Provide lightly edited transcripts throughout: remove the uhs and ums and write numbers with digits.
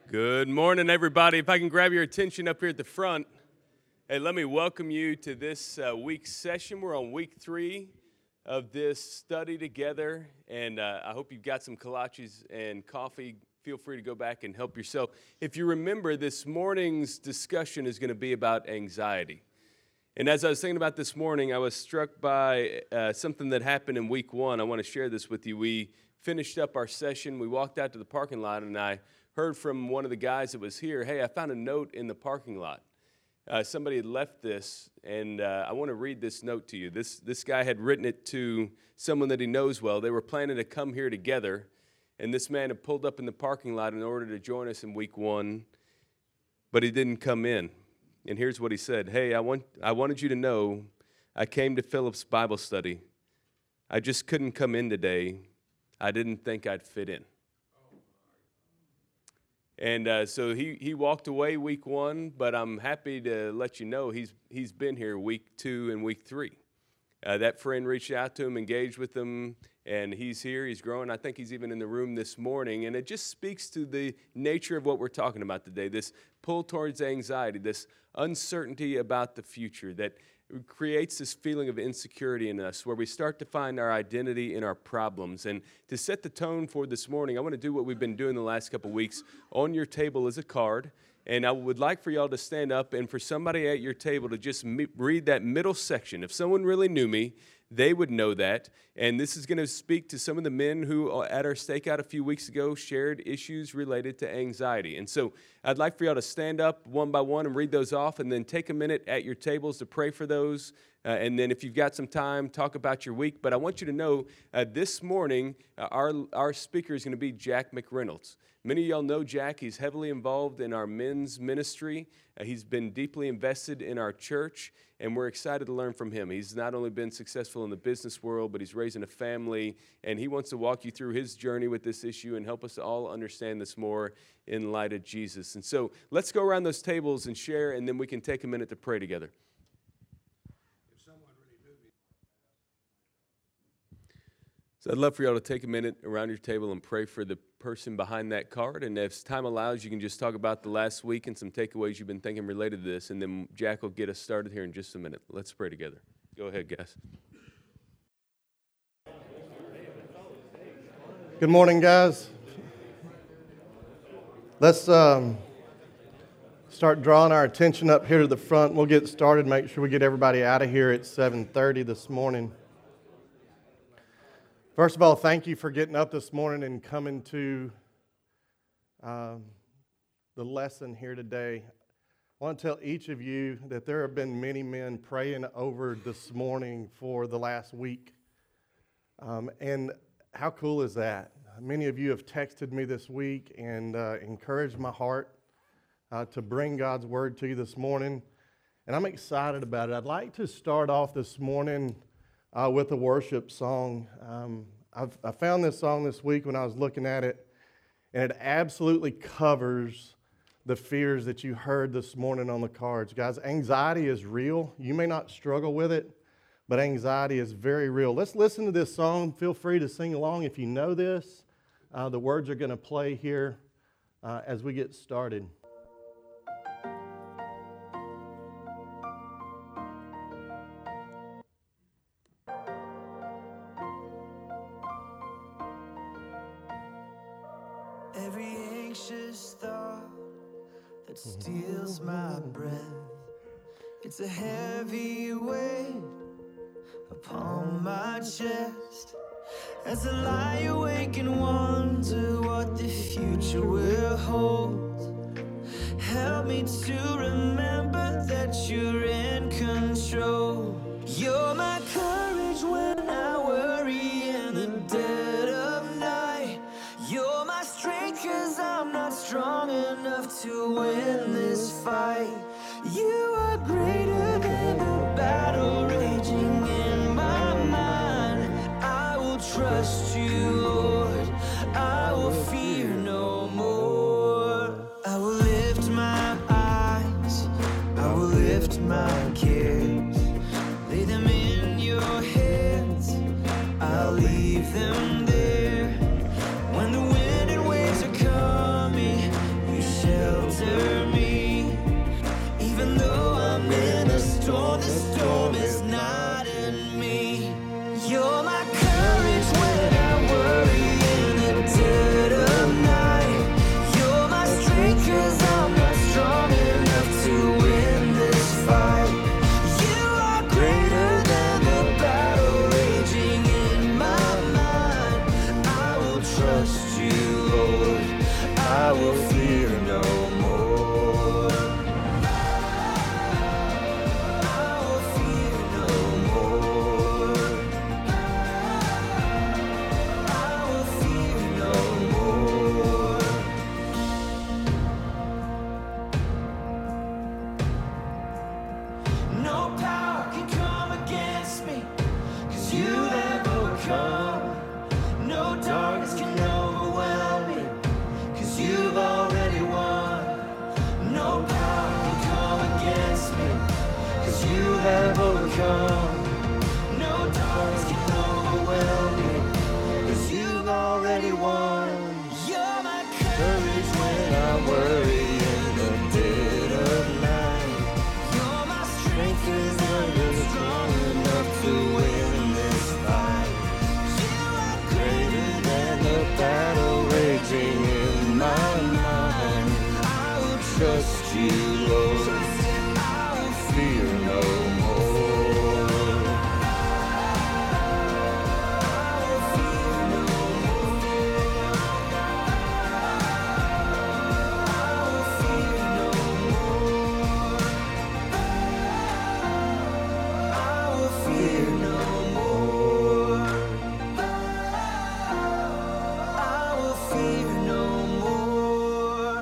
Good morning, everybody. If I can grab your attention up here at the front, hey, let me welcome you to this week's session. We're on week 3 of this study together, and I hope you've got some kolaches and coffee. Feel free to go back and help yourself. If you remember, this morning's discussion is going to be about anxiety. And as I was thinking about this morning, I was struck by something that happened in week 1. I want to share this with you. We finished up our session. We walked out to the parking lot, and I heard from one of the guys that was here, hey, I found a note in the parking lot. Somebody had left this, and I want to read this note to you. This guy had written it to someone that he knows well. They were planning to come here together, and this man had pulled up in the parking lot in order to join us in week 1, but he didn't come in. And here's what he said. Hey, I wanted you to know I came to Philip's Bible study. I just couldn't come in today. I didn't think I'd fit in. And so he walked away week 1, but I'm happy to let you know he's been here week 2 and week 3. That friend reached out to him, engaged with him, and he's here. He's growing. I think he's even in the room this morning. And it just speaks to the nature of what we're talking about today, this pull towards anxiety, this uncertainty about the future that creates this feeling of insecurity in us where we start to find our identity in our problems. And to set the tone for this morning, I want to do what we've been doing the last couple of weeks. On your table is a card, and I would like for y'all to stand up and for somebody at your table to just read that middle section. If someone really knew me, they would know that. And this is going to speak to some of the men who, at our stakeout a few weeks ago, shared issues related to anxiety. And so I'd like for y'all to stand up one by one and read those off, and then take a minute at your tables to pray for those. And then if you've got some time, talk about your week. But I want you to know this morning, our speaker is going to be Jack McReynolds. Many of y'all know Jack. He's heavily involved in our men's ministry. He's been deeply invested in our church, and we're excited to learn from him. He's not only been successful in the business world, but he's raising a family, and he wants to walk you through his journey with this issue and help us all understand this more in light of Jesus. And so let's go around those tables and share, and then we can take a minute to pray together. So I'd love for y'all to take a minute around your table and pray for the person behind that card. And if time allows, you can just talk about the last week and some takeaways you've been thinking related to this. And then Jack will get us started here in just a minute. Let's pray together. Go ahead, guys. Good morning, guys. Let's start drawing our attention up here to the front. We'll get started, make sure we get everybody out of here at 7:30 this morning. First of all, thank you for getting up this morning and coming to the lesson here today. I want to tell each of you that there have been many men praying over this morning for the last week. And how cool is that? Many of you have texted me this week and encouraged my heart to bring God's word to you this morning. And I'm excited about it. I'd like to start off this morning with a worship song. I found this song this week when I was looking at it, and it absolutely covers the fears that you heard this morning on the cards. Guys, anxiety is real. You may not struggle with it, but anxiety is very real. Let's listen to this song. Feel free to sing along if you know this. The words are going to play here as we get started. Every anxious thought that steals my breath, it's a heavy weight upon my chest. As I lie awake and wonder what the future will hold, help me to remember that you're in control. You're my courage when I worry in the dead of night. You're my strength 'cause I'm not strong enough to win this fight. You are greater than the battle raging in my mind. I will trust you, Lord. I will fear no more. I will lift my eyes. I will lift my cares. Lay them in your hands. I'll leave them there. When the wind and waves are coming, you I will fear no more. I will fear no more. I will fear no more. No power can come against me, 'cause you have overcome. No darkness can overwhelm me, 'cause you've already won. No power can come against me, 'cause you have overcome. No darkness can overwhelm me, 'cause you've already won. You're my courage when I'm worried in the dead of night. You're my strength when I'm strong enough to win this fight. You are greater than the battle raging in my mind. I will trust you, Lord. I will fear no more. I will fear no more. I will fear no more. I will fear no more. I will fear no more.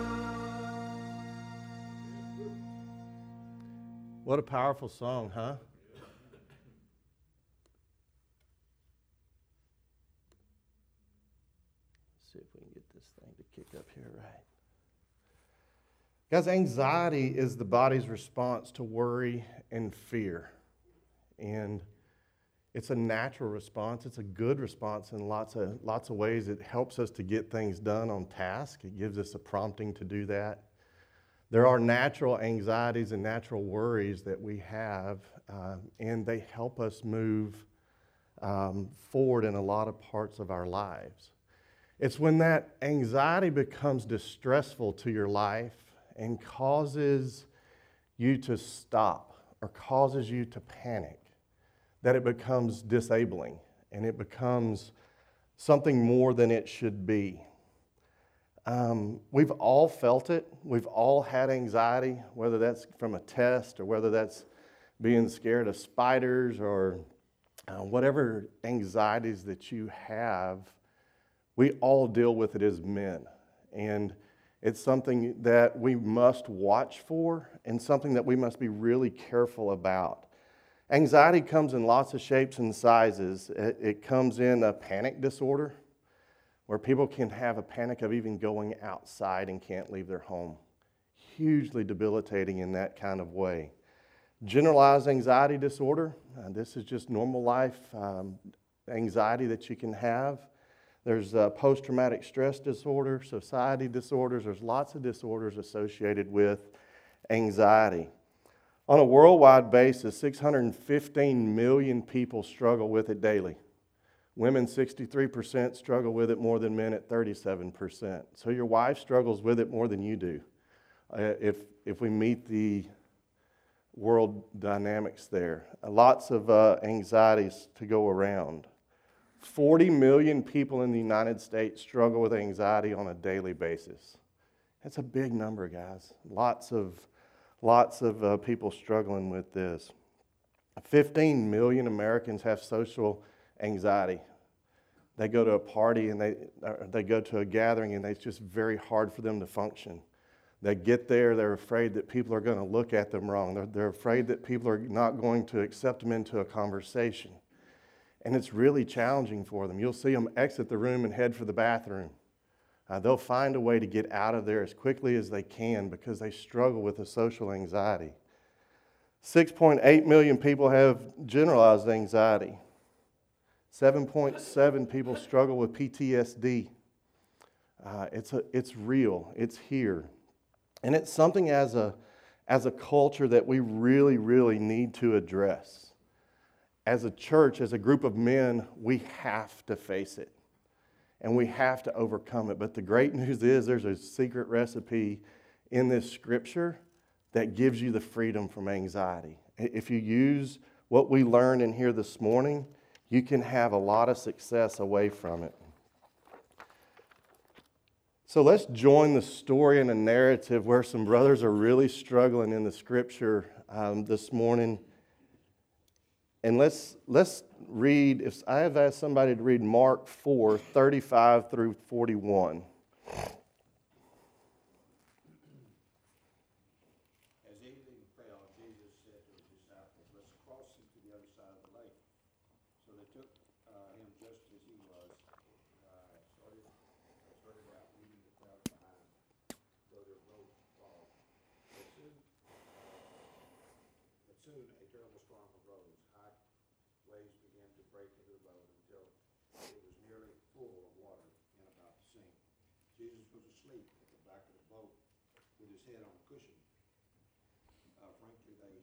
What a powerful song, huh? Let's see if we can get this thing to kick up here right. Guys, anxiety is the body's response to worry and fear. And it's a natural response. It's a good response in lots of ways. It helps us to get things done on task. It gives us a prompting to do that. There are natural anxieties and natural worries that we have, and they help us move forward in a lot of parts of our lives. It's when that anxiety becomes distressful to your life and causes you to stop or causes you to panic that it becomes disabling and it becomes something more than it should be. We've all felt it. We've all had anxiety, whether that's from a test or whether that's being scared of spiders or whatever anxieties that you have. We all deal with it as men. And it's something that we must watch for and something that we must be really careful about. Anxiety comes in lots of shapes and sizes. It comes in a panic disorder, where people can have a panic of even going outside and can't leave their home. Hugely debilitating in that kind of way. Generalized anxiety disorder, this is just normal life anxiety that you can have. There's post-traumatic stress disorder, society disorders. There's lots of disorders associated with anxiety. On a worldwide basis, 615 million people struggle with it daily. Women, 63% struggle with it more than men at 37%. So your wife struggles with it more than you do. If we meet the world dynamics there. Lots of anxieties to go around. 40 million people in the United States struggle with anxiety on a daily basis. That's a big number, guys. Lots of people struggling with this. 15 million Americans have social anxiety. They go to a party and they go to a gathering and it's just very hard for them to function. They get there, they're afraid that people are going to look at them wrong. They're afraid that people are not going to accept them into a conversation. And it's really challenging for them. You'll see them exit the room and head for the bathroom. They'll find a way to get out of there as quickly as they can because they struggle with a social anxiety. 6.8 million people have generalized anxiety. 7.7 people struggle with PTSD. It's real. It's here. And it's something as a culture that we really, really need to address. As a church, as a group of men, we have to face it. And we have to overcome it. But the great news is there's a secret recipe in this scripture that gives you the freedom from anxiety. If you use what we learned in here this morning, you can have a lot of success away from it. So let's join the story and a narrative where some brothers are really struggling in the scripture this morning. And let's read, if I have asked somebody to read Mark 4, 35 through 41. As evening fell, Jesus said to his disciples, "Let's cross into the other side of the lake." So they took him just as he was, started out, leaving the crowd behind, though their boat fogged. But soon a terrible storm arose. High waves began to break into the boat until it was nearly full of water and about to sink. Jesus was asleep at the back of the boat with his head on a cushion. Frantically, they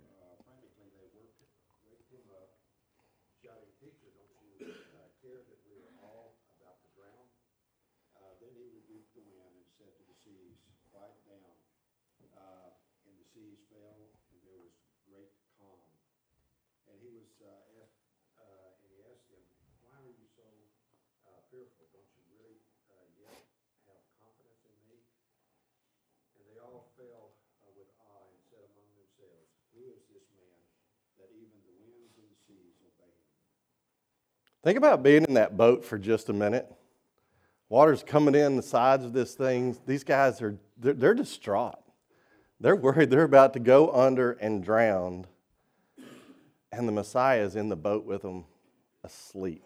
waked him up, shouting, "Teacher, don't you care that we are all about to drown?" Then he rebuked the wind and said to the seas, "Quiet down." And the seas fell, and there was great calm. And he asked them, "Why are you so fearful? Don't you really yet have confidence in me?" And they all fell with awe and said among themselves, "Who is this man that even the winds and the seas obey him?" Think about being in that boat for just a minute. Water's coming in the sides of this thing. These guys they're distraught. They're worried they're about to go under and drown. And the Messiah is in the boat with them, asleep.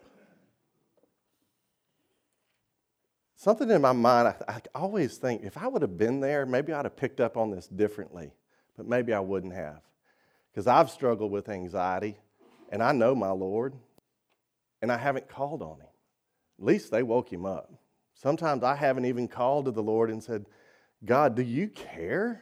Something in my mind, I always think, if I would have been there, maybe I'd have picked up on this differently. But maybe I wouldn't have. Because I've struggled with anxiety, and I know my Lord, and I haven't called on him. At least they woke him up. Sometimes I haven't even called to the Lord and said, "God, do you care?"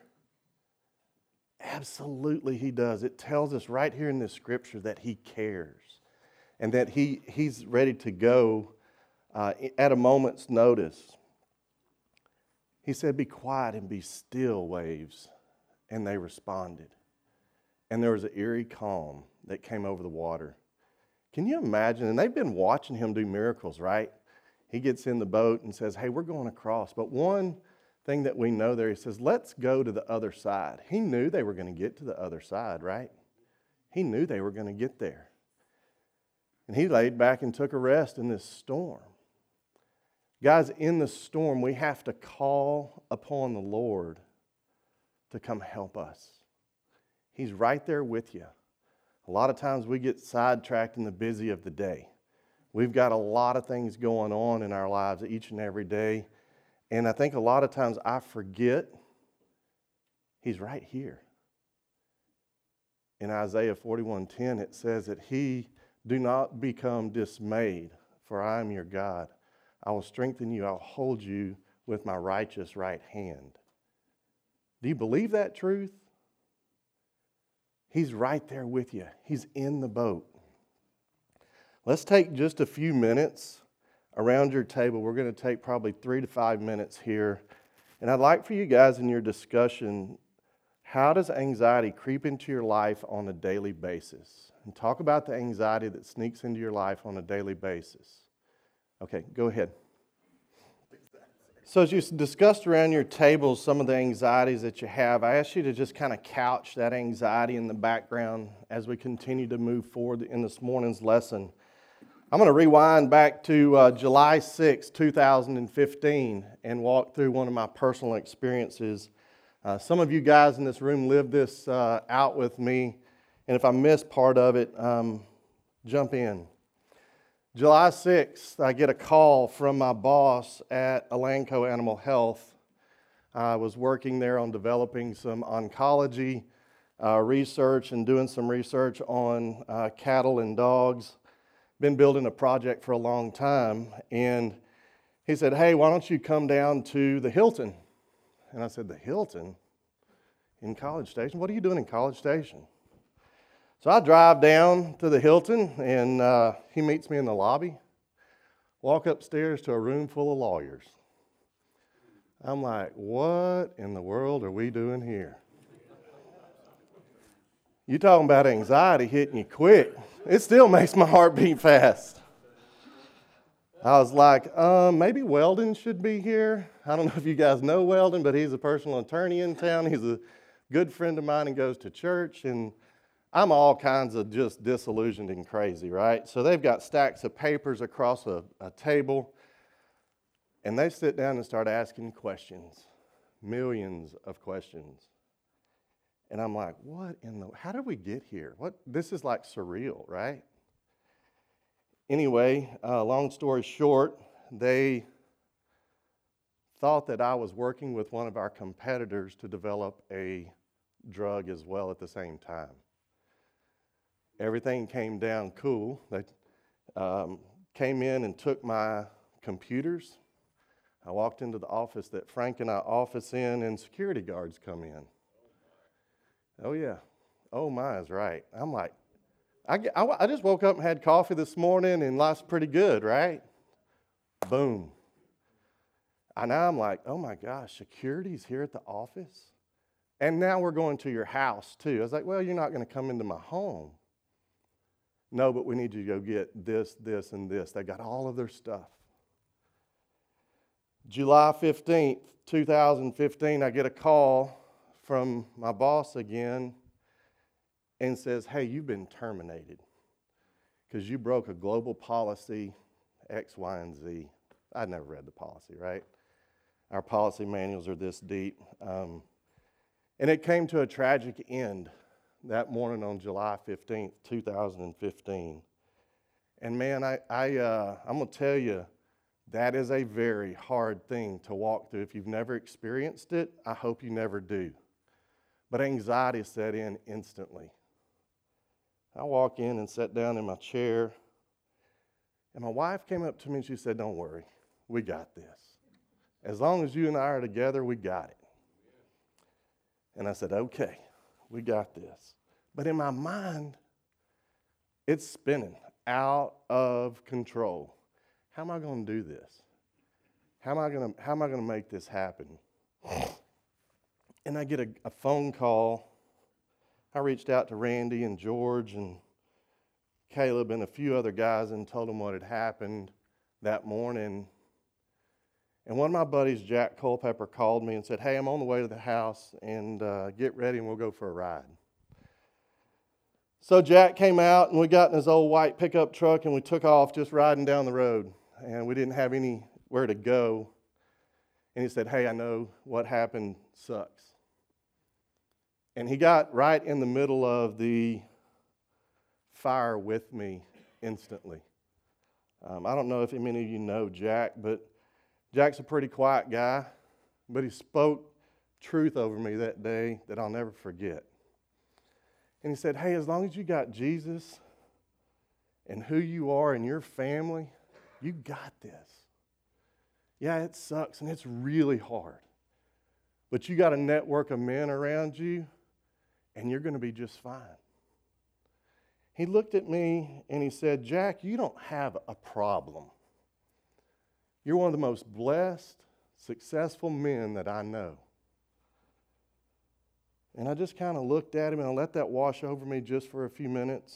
Absolutely he does. It tells us right here in this scripture that he cares and that he's ready to go at a moment's notice. He said, "Be quiet and be still, waves." And they responded. And there was an eerie calm that came over the water. Can you imagine? And they've been watching him do miracles, right? He gets in the boat and says, "Hey, we're going across." But one thing that we know there, he says, "Let's go to the other side." He knew they were going to get to the other side, right? He knew they were going to get there. And he laid back and took a rest in this storm. Guys, in the storm, we have to call upon the Lord to come help us. He's right there with you. A lot of times we get sidetracked in the busy of the day. We've got a lot of things going on in our lives each and every day. And I think a lot of times I forget he's right here. In Isaiah 41:10, it says that do not become dismayed, for I am your God. I will strengthen you. I'll hold you with my righteous right hand. Do you believe that truth? He's right there with you. He's in the boat. Let's take just a few minutes around your table. We're going to take probably 3 to 5 minutes here. And I'd like for you guys in your discussion, how does anxiety creep into your life on a daily basis? And talk about the anxiety that sneaks into your life on a daily basis. Okay, go ahead. So as you discussed around your tables some of the anxieties that you have, I asked you to just kind of couch that anxiety in the background as we continue to move forward in this morning's lesson. I'm going to rewind back to July 6, 2015 and walk through one of my personal experiences. Some of you guys in this room lived this out with me, and if I missed part of it, jump in. July 6th, I get a call from my boss at Elanco Animal Health. I was working there on developing some oncology research and doing some research on cattle and dogs. Been building a project for a long time, and he said, "Hey, why don't you come down to the Hilton?" And I said, "The Hilton? In College Station? What are you doing in College Station?" So I drive down to the Hilton, and he meets me in the lobby. Walk upstairs to a room full of lawyers. I'm like, what in the world are we doing here? You talking about anxiety hitting you quick. It still makes my heart beat fast. I was like, maybe Weldon should be here. I don't know if you guys know Weldon, but he's a personal attorney in town. He's a good friend of mine and goes to church. And I'm all kinds of just disillusioned and crazy, right? So they've got stacks of papers across a table. And they sit down and start asking questions, millions of questions. And I'm like, how did we get here? This is like surreal, right? Anyway, long story short, they thought that I was working with one of our competitors to develop a drug as well at the same time. Everything came down cool. They came in and took my computers. I walked into the office that Frank and I office in, and security guards come in. Oh, yeah. Oh, my is right. I'm like, I just woke up and had coffee this morning, and life's pretty good, right? Boom. And now I'm like, oh, my gosh, security's here at the office? And now we're going to your house, too. I was like, well, you're not going to come into my home. No, but we need you to go get this, this, and this. They got all of their stuff. July 15th, 2015, I get a call from my boss again and says, hey, you've been terminated because you broke a global policy, X, Y, and Z. I'd never read the policy, right? Our policy manuals are this deep. And it came to a tragic end that morning on July 15th, 2015. And man, I'm going to tell you, that is a very hard thing to walk through. If you've never experienced it, I hope you never do. But anxiety set in instantly. I walk in and sat down in my chair, and my wife came up to me and she said, don't worry, we got this. As long as you and I are together, we got it. And I said, okay, we got this. But in my mind, it's spinning out of control. How am I going to do this? How am I going to make this happen? And I get a phone call. I reached out to Randy and George and Caleb and a few other guys and told them what had happened that morning. And one of my buddies, Jack Culpepper, called me and said, hey, I'm on the way to the house, and get ready and we'll go for a ride. So Jack came out and we got in his old white pickup truck and we took off just riding down the road. And we didn't have anywhere to go. And he said, hey, I know what happened sucks. And he got right in the middle of the fire with me instantly. I don't know if many of you know Jack, but Jack's a pretty quiet guy, but he spoke truth over me that day that I'll never forget. And he said, hey, as long as you got Jesus and who you are and your family, you got this. Yeah, it sucks and it's really hard. But you got a network of men around you and you're going to be just fine. He looked at me and he said, Jack, you don't have a problem. You're one of the most blessed, successful men that I know. And I just kind of looked at him and I let that wash over me just for a few minutes.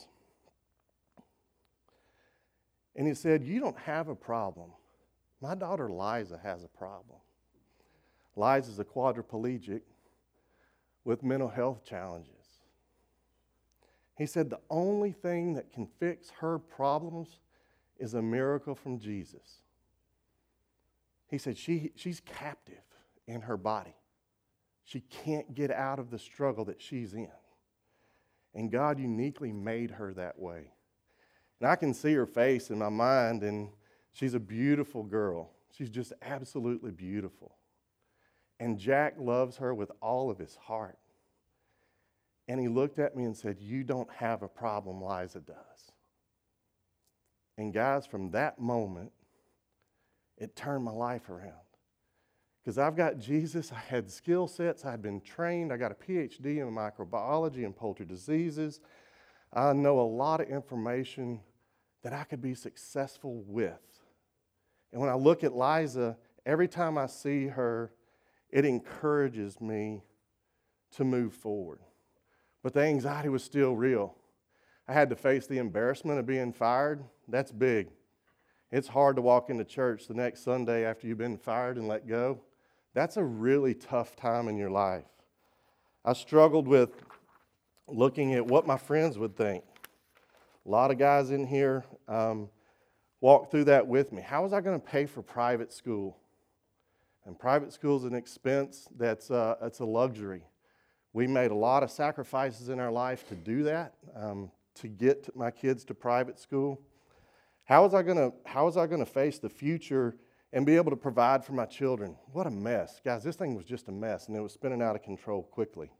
And he said, you don't have a problem. My daughter Liza has a problem. Liza's a quadriplegic with mental health challenges. He said the only thing that can fix her problems is a miracle from Jesus. He said she's captive in her body. She can't get out of the struggle that she's in. And God uniquely made her that way. And I can see her face in my mind, and she's a beautiful girl. She's just absolutely beautiful. And Jack loves her with all of his heart. And he looked at me and said, you don't have a problem, Liza does. And guys, from that moment, it turned my life around. Because I've got Jesus, I had skill sets, I'd been trained, I got a PhD in microbiology and poultry diseases. I know a lot of information that I could be successful with. And when I look at Liza, every time I see her, it encourages me to move forward. But the anxiety was still real. I had to face the embarrassment of being fired. That's big. It's hard to walk into church the next Sunday after you've been fired and let go. That's a really tough time in your life. I struggled with looking at what my friends would think. A lot of guys in here walked through that with me. How was I going to pay for private school? And private school is an expense that's a luxury. We made a lot of sacrifices in our life to do that, to get my kids to private school. How was I going to face the future and be able to provide for my children? What a mess. Guys, this thing was just a mess, and it was spinning out of control quickly.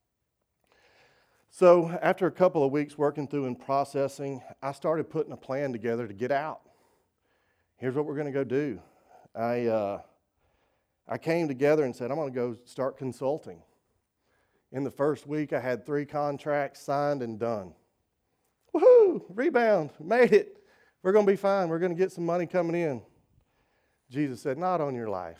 So after a couple of weeks working through and processing, I started putting a plan together to get out. Here's what we're going to go do. I came together and said, I'm going to go start consulting. In the first week, I had 3 contracts signed and done. Woohoo! Rebound. Made it. We're going to be fine. We're going to get some money coming in. Jesus said, not on your life.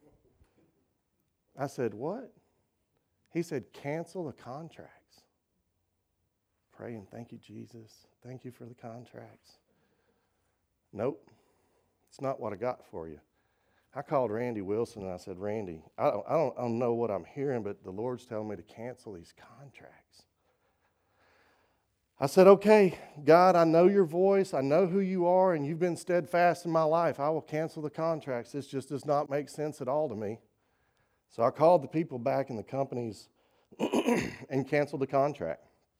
I said, what? He said, cancel the contracts. Pray and thank you, Jesus. Thank you for the contracts. Nope. It's not what I got for you. I called Randy Wilson and I said, Randy, I don't know what I'm hearing, but the Lord's telling me to cancel these contracts. I said, okay, God, I know your voice. I know who you are, and you've been steadfast in my life. I will cancel the contracts. This just does not make sense at all to me. So I called the people back in the companies and canceled the contract.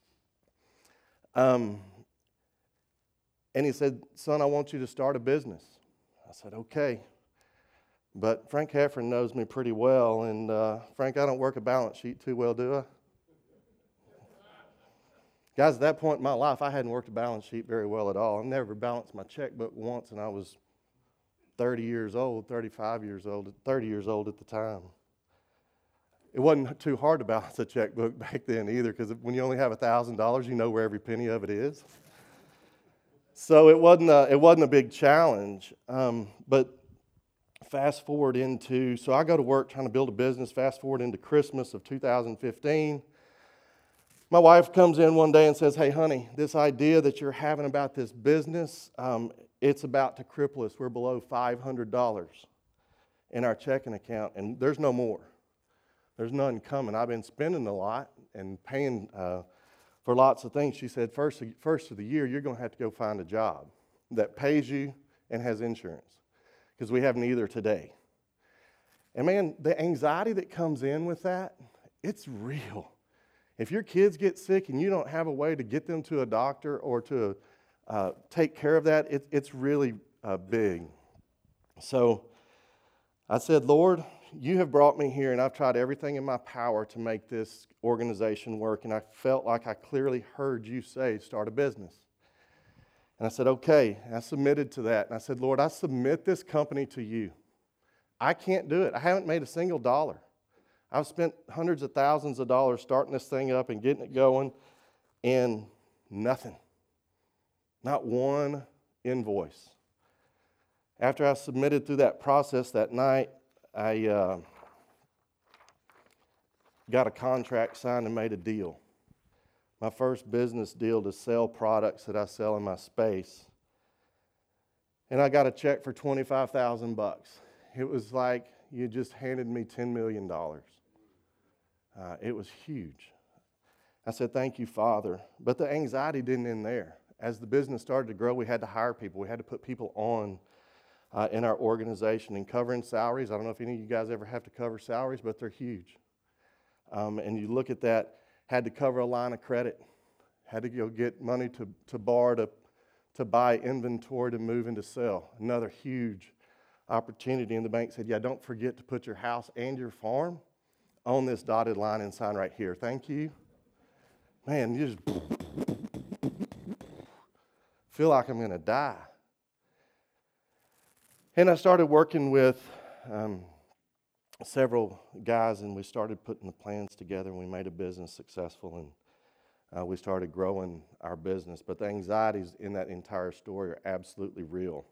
And he said, son, I want you to start a business. I said, okay. But Frank Heffron knows me pretty well, and Frank, I don't work a balance sheet too well, do I? Guys, at that point in my life, I hadn't worked a balance sheet very well at all. I never balanced my checkbook once, and I was 30 years old, 35 years old, 30 years old at the time. It wasn't too hard to balance a checkbook back then either, because when you only have $1,000, you know where every penny of it is. So it wasn't a big challenge. But fast forward into, so I go to work trying to build a business. Fast forward into Christmas of 2015. My wife comes in one day and says, hey, honey, this idea that you're having about this business, it's about to cripple us. We're below $500 in our checking account, and there's no more. There's none coming. I've been spending a lot and paying for lots of things. She said, first of the year, you're going to have to go find a job that pays you and has insurance, because we have neither today. And man, the anxiety that comes in with that, it's real. If your kids get sick and you don't have a way to get them to a doctor or to take care of that, it's really big. So I said, Lord, you have brought me here, and I've tried everything in my power to make this organization work, and I felt like I clearly heard you say, start a business. And I said, okay. And I submitted to that. And I said, Lord, I submit this company to you. I can't do it. I haven't made a single dollar. I've spent hundreds of thousands of dollars starting this thing up and getting it going, and nothing. Not one invoice. After I submitted through that process that night, I got a contract signed and made a deal. My first business deal to sell products that I sell in my space. And I got a check for $25,000. It was like you just handed me $10 million. It was huge. I said, thank you, Father. But the anxiety didn't end there. As the business started to grow, we had to hire people. We had to put people on in our organization and covering salaries. I don't know if any of you guys ever have to cover salaries, but they're huge. And you look at that, had to cover a line of credit, had to go get money to borrow to buy inventory to move and to sell. Another huge opportunity. And the bank said, yeah, don't forget to put your house and your farm on this dotted line and sign right here. Thank you. Man, you just feel like I'm going to die. And I started working with several guys, and we started putting the plans together, and we made a business successful, and we started growing our business. But the anxieties in that entire story are absolutely real.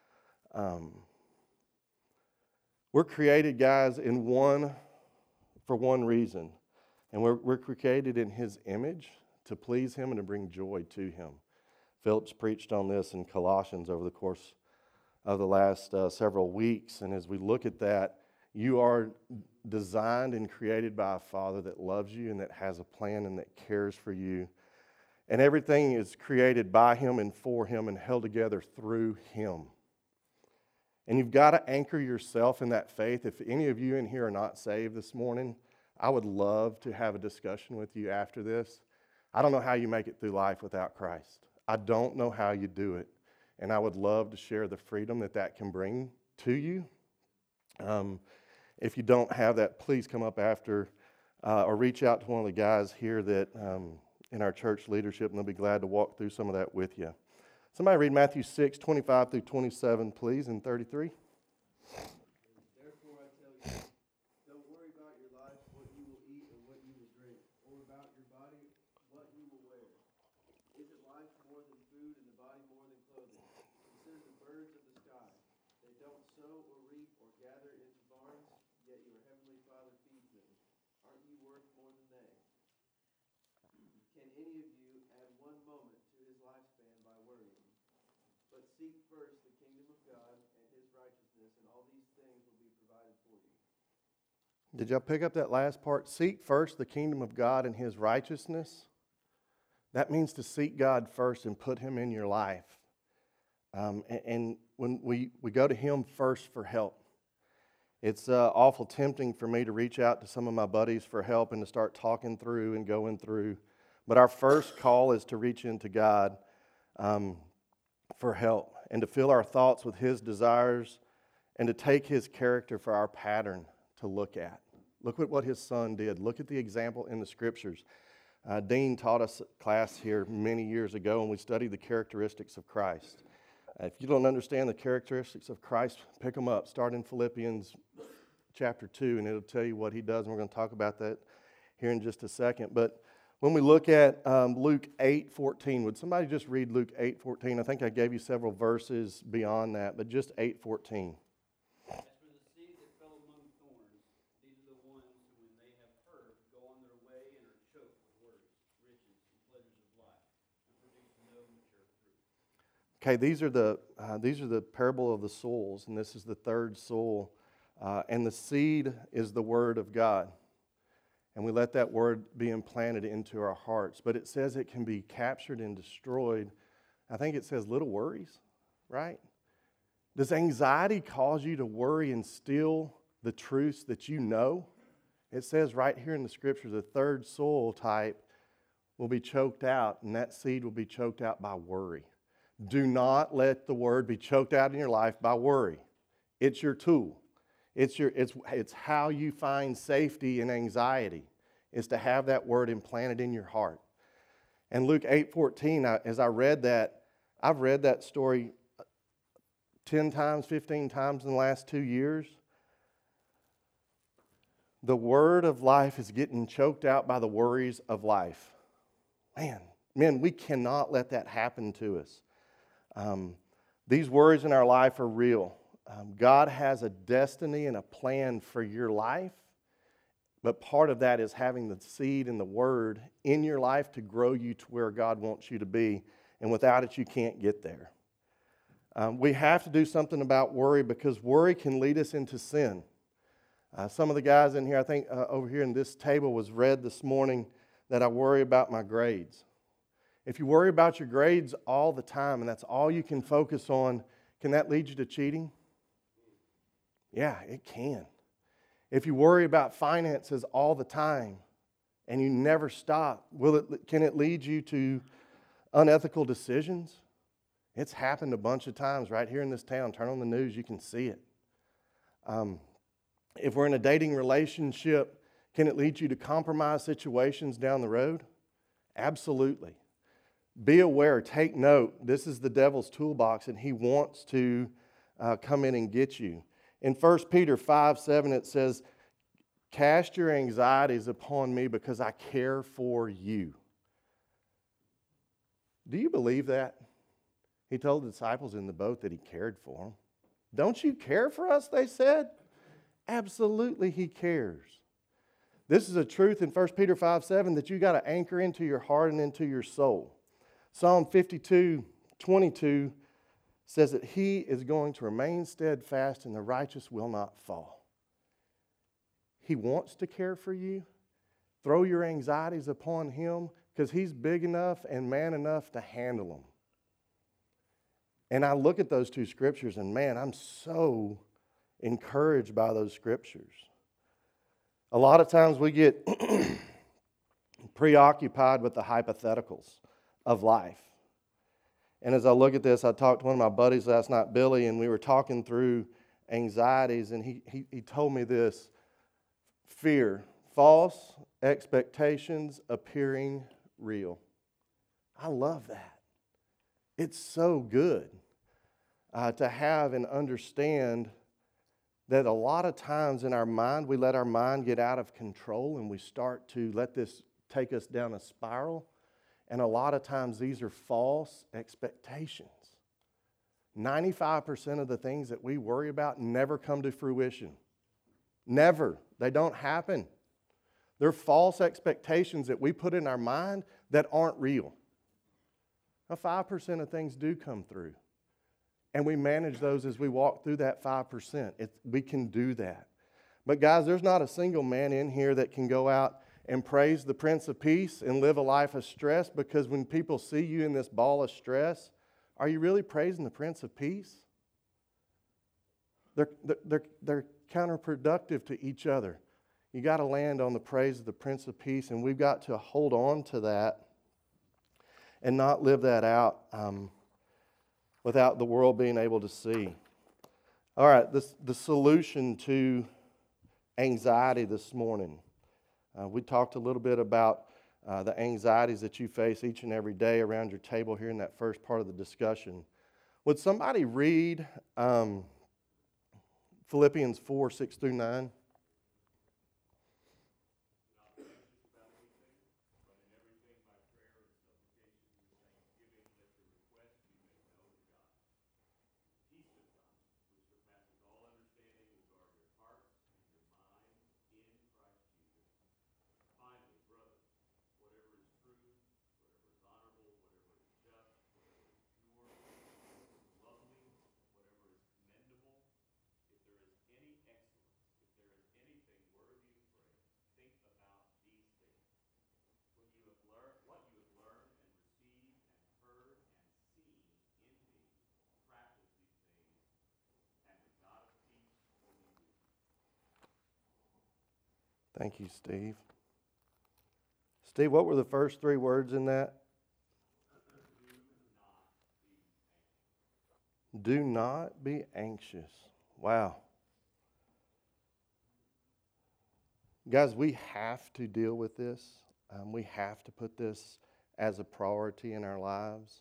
We're created, guys, for one reason, and we're created in His image to please Him and to bring joy to Him. Phillips preached on this in Colossians over the course of the last several weeks. And as we look at that, you are designed and created by a Father that loves you and that has a plan and that cares for you. And everything is created by Him and for Him and held together through Him. And you've got to anchor yourself in that faith. If any of you in here are not saved this morning, I would love to have a discussion with you after this. I don't know how you make it through life without Christ. I don't know how you do it. And I would love to share the freedom that can bring to you. If you don't have that, please come up after or reach out to one of the guys here that in our church leadership, and they'll be glad to walk through some of that with you. Somebody read Matthew 6, 25 through 27, please, and 33. Therefore I tell you, don't worry about your life, what you will eat or what you will drink, or about your body, what you will wear. Is it life more than food and the body more than clothing? Consider the birds of the sky. They don't sow or reap or gather into barns, yet your heavenly Father feeds them. Aren't you worth more than they? Can any of you add one moment to his lifespan by worrying? But seek first the kingdom of God and his righteousness, and all these things will be provided for you. Did y'all pick up that last part? Seek first the kingdom of God and His righteousness. That means to seek God first and put Him in your life. And when we go to Him first for help, it's awful tempting for me to reach out to some of my buddies for help and to start talking through and going through. But our first call is to reach into God for help and to fill our thoughts with His desires and to take His character for our pattern to look at. Look at what His Son did. Look at the example in the Scriptures. Dean taught us a class here many years ago, and we studied the characteristics of Christ. If you don't understand the characteristics of Christ, pick them up. Start in Philippians chapter 2, and it'll tell you what He does, and we're going to talk about that here in just a second. But when we look at Luke 8:14, would somebody just read Luke 8:14? I think I gave you several verses beyond that, but just 8:14. As for the seed that fell among thorns, these are the ones who, when they have heard, go on their way and are choked with worries, riches, and pleasures of life, and produce no mature fruit. Okay, these are the parable of the souls, and this is the third soul, and the seed is the word of God. And we let that word be implanted into our hearts. But it says it can be captured and destroyed. I think it says little worries, right? Does anxiety cause you to worry and steal the truths that you know? It says right here in the Scriptures, the third soul type will be choked out, and that seed will be choked out by worry. Do not let the word be choked out in your life by worry. It's your tool. It's how you find safety in anxiety, is to have that word implanted in your heart. And Luke 8:14, as I read that, I've read that story 10 times, 15 times in the last 2 years. The word of life is getting choked out by the worries of life. Man, we cannot let that happen to us. These worries in our life are real. God has a destiny and a plan for your life, but part of that is having the seed and the word in your life to grow you to where God wants you to be, and without it, you can't get there. We have to do something about worry because worry can lead us into sin. Some of the guys in here, I think over here in this table was read this morning that I worry about my grades. If you worry about your grades all the time and that's all you can focus on, can that lead you to cheating? Yeah, it can. If you worry about finances all the time and you never stop, can it lead you to unethical decisions? It's happened a bunch of times right here in this town. Turn on the news, you can see it. If we're in a dating relationship, can it lead you to compromise situations down the road? Absolutely. Be aware, take note. This is the devil's toolbox, and he wants to come in and get you. In 1 Peter 5:7, it says, "Cast your anxieties upon me because I care for you." Do you believe that? He told the disciples in the boat that he cared for them. Don't you care for us, they said? Absolutely, he cares. This is a truth in 1 Peter 5:7 that you got to anchor into your heart and into your soul. Psalm 52:22 says that he is going to remain steadfast and the righteous will not fall. He wants to care for you. Throw your anxieties upon him because he's big enough and man enough to handle them. And I look at those two scriptures and man, I'm so encouraged by those scriptures. A lot of times we get preoccupied with the hypotheticals of life. And as I look at this, I talked to one of my buddies last night, Billy, and we were talking through anxieties, and he told me this: fear, false expectations appearing real. I love that. It's so good to have and understand that a lot of times in our mind, we let our mind get out of control and we start to let this take us down a spiral. And a lot of times these are false expectations. 95% of the things that we worry about never come to fruition. Never. They don't happen. They're false expectations that we put in our mind that aren't real. Now, 5% of things do come through. And we manage those as we walk through that 5%. We can do that. But guys, there's not a single man in here that can go out and praise the Prince of Peace and live a life of stress, because when people see you in this ball of stress, are you really praising the Prince of Peace? They're counterproductive to each other. You got to land on the praise of the Prince of Peace, and we've got to hold on to that and not live that out without the world being able to see. All right, the solution to anxiety this morning. We talked a little bit about the anxieties that you face each and every day around your table here in that first part of the discussion. Would somebody read Philippians 4, 6 through 9? Thank you, Steve. Steve, what were the first three words in that? Do not be anxious. Wow. Guys, we have to deal with this. We have to put this as a priority in our lives.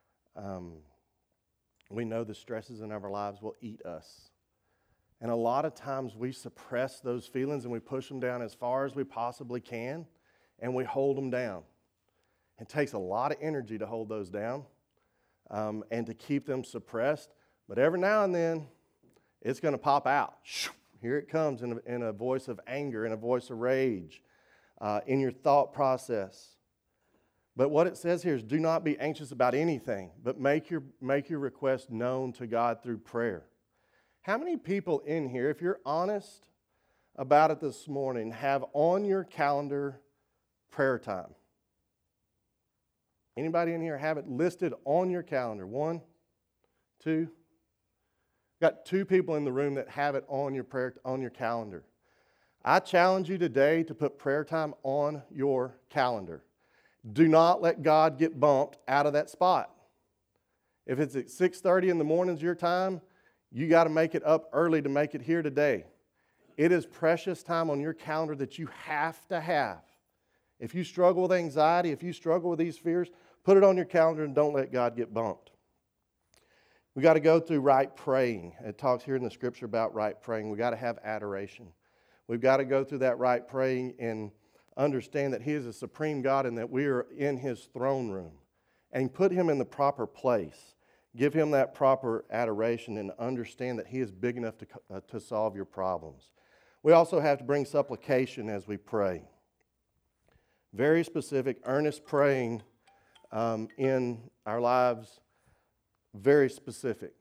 We know the stresses in our lives will eat us. And a lot of times we suppress those feelings and we push them down as far as we possibly can, and we hold them down. It takes a lot of energy to hold those down and to keep them suppressed. But every now and then, it's going to pop out. Here it comes in a voice of anger, in a voice of rage, in your thought process. But what it says here is, do not be anxious about anything, but make your request known to God through prayer. How many people in here, if you're honest about it this morning, have on your calendar prayer time? Anybody in here have it listed on your calendar? 1, 2. Got 2 people in the room that have it on your calendar. I challenge you today to put prayer time on your calendar. Do not let God get bumped out of that spot. If it's at 6:30 in the morning's your time, you got to make it up early to make it here today. It is precious time on your calendar that you have to have. If you struggle with anxiety, if you struggle with these fears, put it on your calendar and don't let God get bumped. We got to go through right praying. It talks here in the scripture about right praying. We got to have adoration. We've got to go through that right praying and understand that He is a supreme God and that we are in His throne room. And put Him in the proper place. Give Him that proper adoration and understand that He is big enough to solve your problems. We also have to bring supplication as we pray. Very specific, earnest praying in our lives Very specific.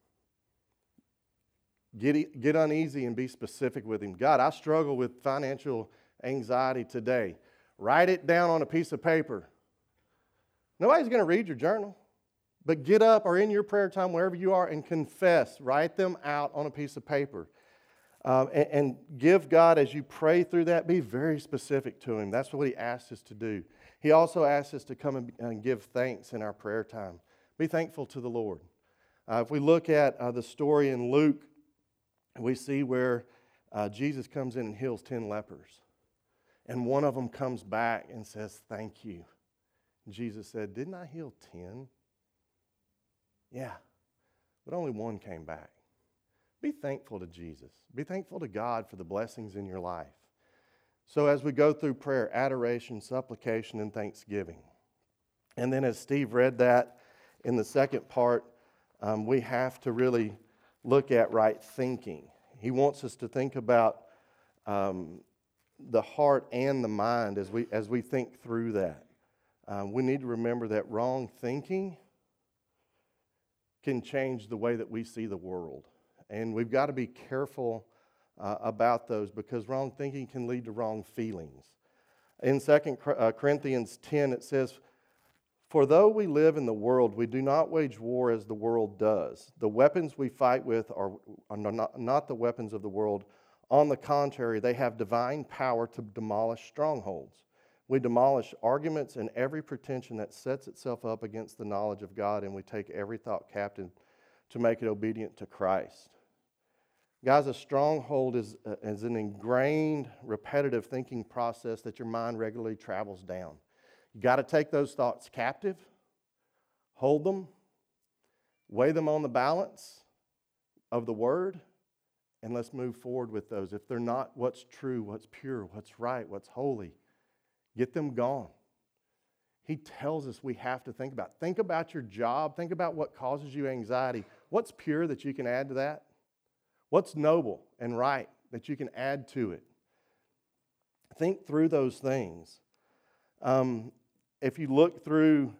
Get uneasy and be specific with him. God, I struggle with financial anxiety today. Write it down on a piece of paper. Nobody's going to read your journal. But get up or in your prayer time, wherever you are, and confess. Write them out on a piece of paper. And give God, as you pray through that, be very specific to him. That's what he asks us to do. He also asks us to come and give thanks in our prayer time. Be thankful to the Lord. If we look at the story in Luke, we see where Jesus comes in and heals 10 lepers. And one of them comes back and says, thank you. Jesus said, didn't I heal 10? Yeah, but only one came back. Be thankful to Jesus. Be thankful to God for the blessings in your life. So as we go through prayer, adoration, supplication, and thanksgiving. And then as Steve read that in the second part, we have to really look at right thinking. He wants us to think about the heart and the mind as we think through that. We need to remember that wrong thinking can change the way that we see the world. And we've got to be careful about those because wrong thinking can lead to wrong feelings. In 2 Corinthians 10, it says, for though we live in the world, we do not wage war as the world does. The weapons we fight with are not the weapons of the world. On the contrary, they have divine power to demolish strongholds. We demolish arguments and every pretension that sets itself up against the knowledge of God, and we take every thought captive to make it obedient to Christ. Guys, a stronghold is an ingrained, repetitive thinking process that your mind regularly travels down. You got to take those thoughts captive, hold them, weigh them on the balance of the Word, and let's move forward with those. If they're not what's true, what's pure, what's right, what's holy, get them gone. He tells us we have to think about. Think about your job. Think about what causes you anxiety. What's pure that you can add to that? What's noble and right that you can add to it? Think through those things. If you look through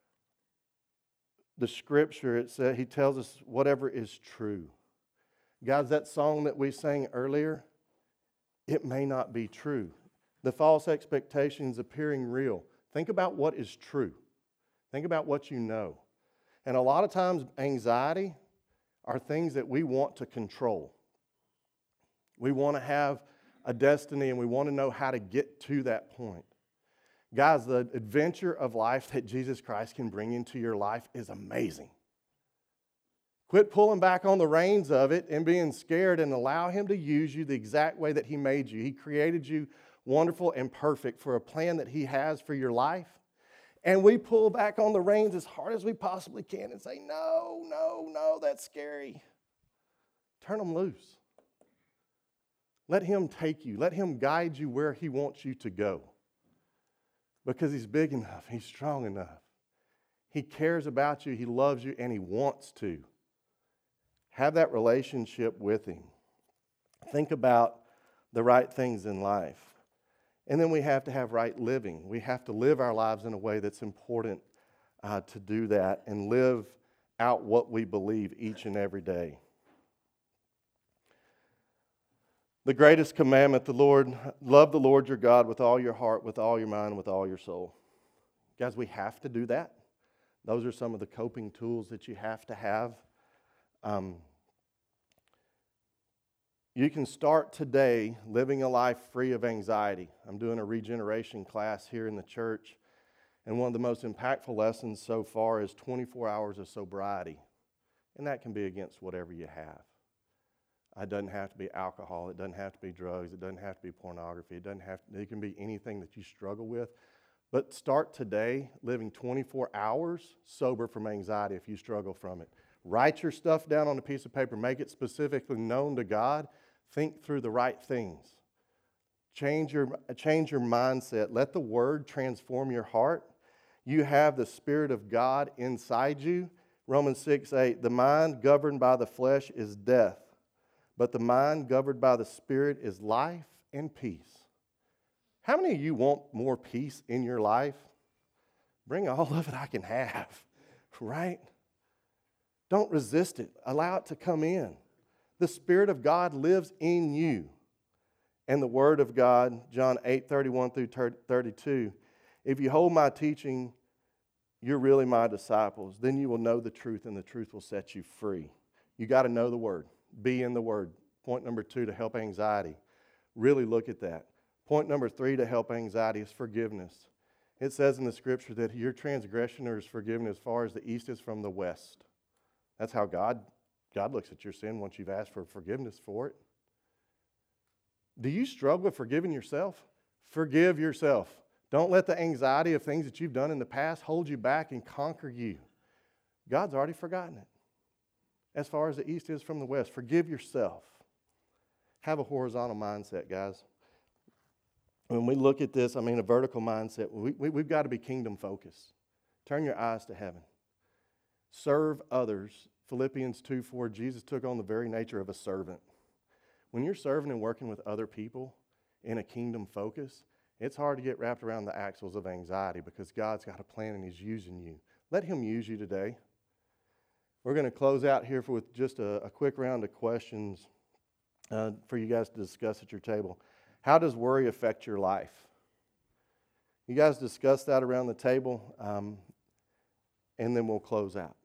the scripture, it says he tells us whatever is true. Guys, that song that we sang earlier, it may not be true. The false expectations appearing real. Think about what is true. Think about what you know. And a lot of times, anxiety are things that we want to control. We want to have a destiny and we want to know how to get to that point. Guys, the adventure of life that Jesus Christ can bring into your life is amazing. Quit pulling back on the reins of it and being scared and allow Him to use you the exact way that He made you. He created you wonderful and perfect for a plan that He has for your life. And we pull back on the reins as hard as we possibly can and say, no, no, no, that's scary. Turn them loose. Let Him take you. Let Him guide you where He wants you to go. Because He's big enough. He's strong enough. He cares about you. He loves you, and He wants to. Have that relationship with Him. Think about the right things in life. And then we have to have right living. We have to live our lives in a way that's important to do that and live out what we believe each and every day. The greatest commandment, love the Lord your God with all your heart, with all your mind, with all your soul. Guys, we have to do that. Those are some of the coping tools that you have to have. You can start today living a life free of anxiety. I'm doing a regeneration class here in the church, and one of the most impactful lessons so far is 24 hours of sobriety. And that can be against whatever you have. It doesn't have to be alcohol. It doesn't have to be drugs. It doesn't have to be pornography. It can be anything that you struggle with. But start today living 24 hours sober from anxiety if you struggle from it. Write your stuff down on a piece of paper. Make it specifically known to God. Think through the right things. Change your mindset. Let the Word transform your heart. You have the Spirit of God inside you. Romans 6:8, the mind governed by the flesh is death, but the mind governed by the Spirit is life and peace. How many of you want more peace in your life? Bring all of it I can have, right? Don't resist it. Allow it to come in. The Spirit of God lives in you. And the Word of God, John 8:31 through 32, if you hold my teaching, you're really my disciples. Then you will know the truth, and the truth will set you free. You got to know the Word. Be in the Word. Point number 2, to help anxiety. Really look at that. Point number 3, to help anxiety, is forgiveness. It says in the Scripture that your transgression is forgiven as far as the east is from the west. That's how God looks at your sin once you've asked for forgiveness for it. Do you struggle with forgiving yourself? Forgive yourself. Don't let the anxiety of things that you've done in the past hold you back and conquer you. God's already forgotten it. As far as the east is from the west, forgive yourself. Have a horizontal mindset, guys. When we look at this, a vertical mindset, we've got to be kingdom focused. Turn your eyes to heaven. Serve others. Philippians 2:4, Jesus took on the very nature of a servant. When you're serving and working with other people in a kingdom focus, it's hard to get wrapped around the axles of anxiety because God's got a plan and He's using you. Let Him use you today. We're going to close out here with just a quick round of questions for you guys to discuss at your table. How does worry affect your life? You guys discuss that around the table, and then we'll close out.